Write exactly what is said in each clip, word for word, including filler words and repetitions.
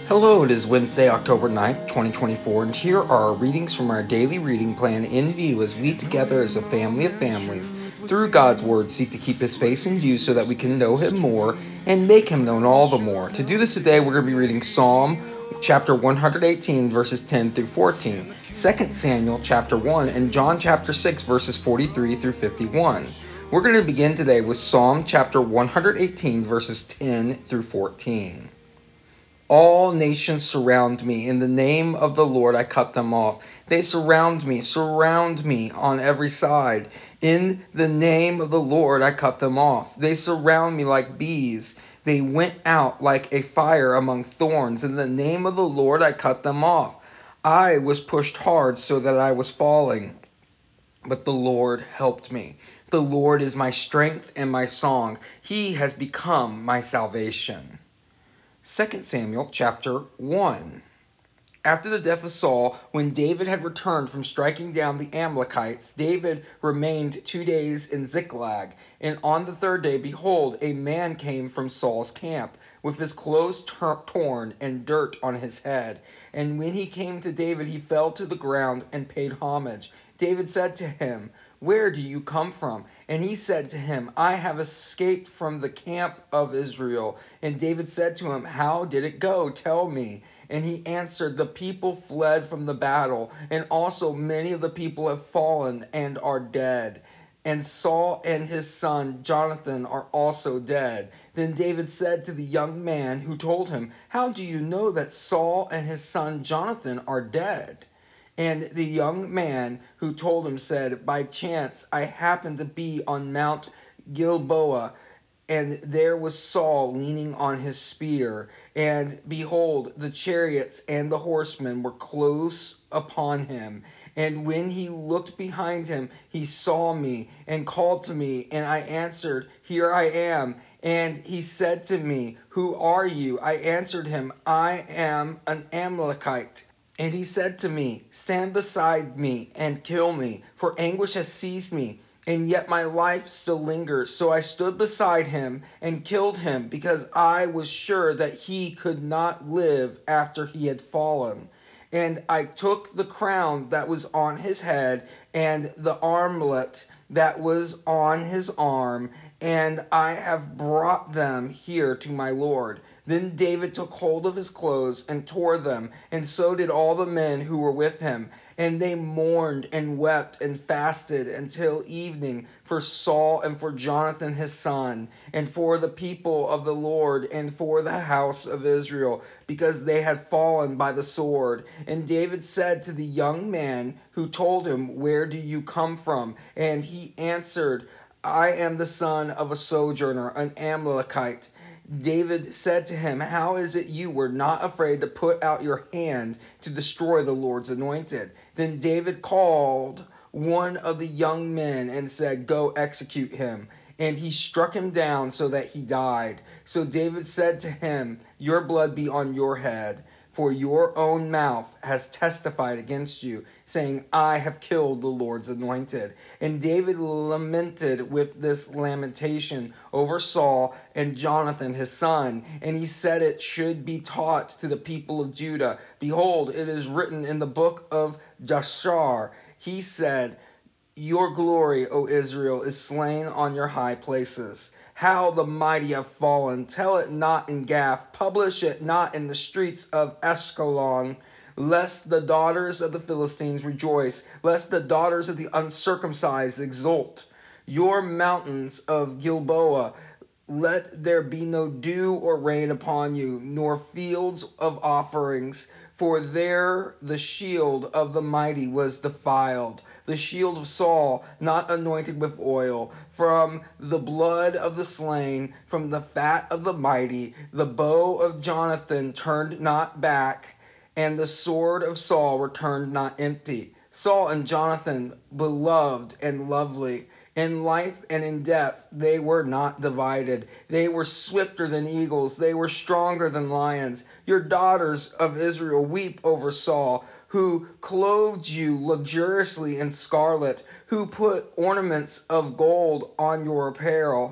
Hello, it is Wednesday, October ninth, twenty twenty-four, and here are our readings from our daily reading plan in view as we together as a family of families, through God's Word, seek to keep His face in view so that we can know Him more and make Him known all the more. To do this today, we're going to be reading Psalm chapter one hundred eighteen, verses ten through fourteen, Second Samuel chapter one, and John chapter six, verses forty-three through fifty-one. We're going to begin today with Psalm chapter one hundred eighteen, verses ten through fourteen. All nations surround me. In the name of the Lord, I cut them off. They surround me, surround me on every side. In the name of the Lord, I cut them off. They surround me like bees. They went out like a fire among thorns. In the name of the Lord, I cut them off. I was pushed hard so that I was falling, but the Lord helped me. The Lord is my strength and my song. He has become my salvation. Second Samuel chapter one. After the death of Saul, when David had returned from striking down the Amalekites, David remained two days in Ziklag. And on the third day, behold, a man came from Saul's camp, with his clothes ter- torn and dirt on his head. And when he came to David, he fell to the ground and paid homage. David said to him, "Where do you come from?" And he said to him, "I have escaped from the camp of Israel." And David said to him, "How did it go? Tell me." And he answered, "The people fled from the battle, and also many of the people have fallen and are dead. And Saul and his son Jonathan are also dead." Then David said to the young man who told him, "How do you know that Saul and his son Jonathan are dead?" And the young man who told him said, "By chance I happened to be on Mount Gilboa, and there was Saul leaning on his spear. And behold, the chariots and the horsemen were close upon him. And when he looked behind him, he saw me and called to me, and I answered, 'Here I am.' And he said to me, 'Who are you?' I answered him, 'I am an Amalekite.' And he said to me, 'Stand beside me and kill me, for anguish has seized me, and yet my life still lingers.' So I stood beside him and killed him, because I was sure that he could not live after he had fallen. And I took the crown that was on his head and the armlet that was on his arm, and I have brought them here to my Lord." Then David took hold of his clothes and tore them, and so did all the men who were with him. And they mourned and wept and fasted until evening for Saul and for Jonathan his son, and for the people of the Lord and for the house of Israel, because they had fallen by the sword. And David said to the young man who told him, "Where do you come from?" And he answered, "I am the son of a sojourner, an Amalekite." David said to him, "How is it you were not afraid to put out your hand to destroy the Lord's anointed?" Then David called one of the young men and said, "Go execute him." And he struck him down so that he died. So David said to him, "Your blood be on your head, for your own mouth has testified against you, saying, 'I have killed the Lord's anointed.'" And David lamented with this lamentation over Saul and Jonathan his son, and he said it should be taught to the people of Judah. "Behold, it is written in the book of Jashar," he said, "Your glory, O Israel, is slain on your high places. How the mighty have fallen. Tell it not in Gath. Publish it not in the streets of Ashkelon, lest the daughters of the Philistines rejoice, lest the daughters of the uncircumcised exult. Your mountains of Gilboa, let there be no dew or rain upon you, nor fields of offerings, for there the shield of the mighty was defiled, the shield of Saul, not anointed with oil. From the blood of the slain, from the fat of the mighty, the bow of Jonathan turned not back, and the sword of Saul returned not empty. Saul and Jonathan, beloved and lovely, in life and in death they were not divided. They were swifter than eagles, they were stronger than lions. Your daughters of Israel weep over Saul, who clothed you luxuriously in scarlet, who put ornaments of gold on your apparel.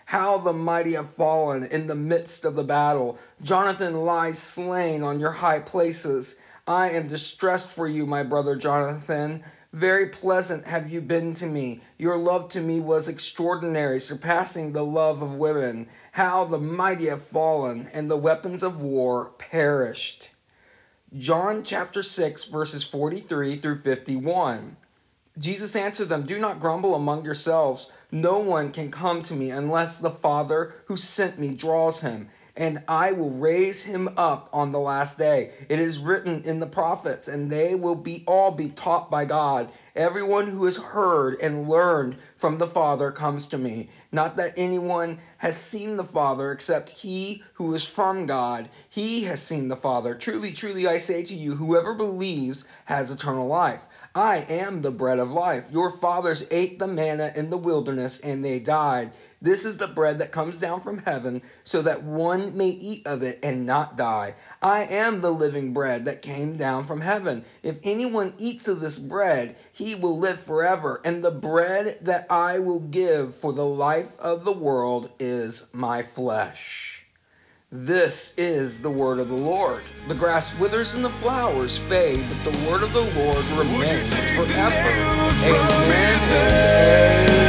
How the mighty have fallen in the midst of the battle. Jonathan lies slain on your high places. I am distressed for you, my brother Jonathan. Very pleasant have you been to me. Your love to me was extraordinary, surpassing the love of women. How the mighty have fallen, and the weapons of war perished. John chapter six, verses forty-three through fifty-one. Jesus answered them, do not grumble among yourselves. No one can come to me unless the Father who sent me draws him, and I will raise him up on the last day. It is written in the prophets, and they will be all be taught by God. Everyone who has heard and learned from the Father comes to me. Not that anyone has seen the Father except he who is from God. He has seen the Father. Truly, truly, I say to you, whoever believes has eternal life. I am the bread of life. Your fathers ate the manna in the wilderness, and they died. This is the bread that comes down from heaven, so that one may eat of it and not die. I am the living bread that came down from heaven. If anyone eats of this bread, he will live forever. And the bread that I will give for the life of the world is my flesh. This is the word of the Lord. The grass withers and the flowers fade, but the word of the Lord remains forever. Amen and amen.